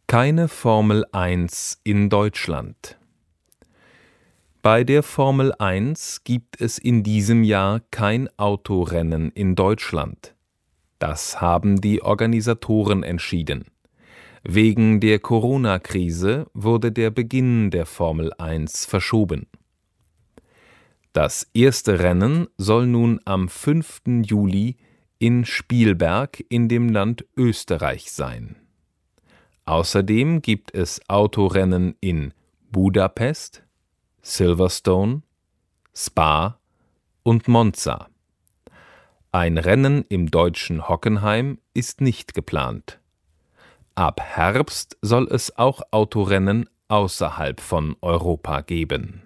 Keine Formel 1 in Deutschland. Bei der Formel 1 gibt es in diesem Jahr kein Autorennen in Deutschland. Das haben die Organisatoren entschieden. Wegen der Corona-Krise wurde der Beginn der Formel 1 verschoben. Das erste Rennen soll nun am 5. Juli in Spielberg in dem Land Österreich sein. Außerdem gibt es Autorennen in Budapest, Silverstone, Spa und Monza. Ein Rennen im deutschen Hockenheim ist nicht geplant. Ab Herbst soll es auch Autorennen außerhalb von Europa geben.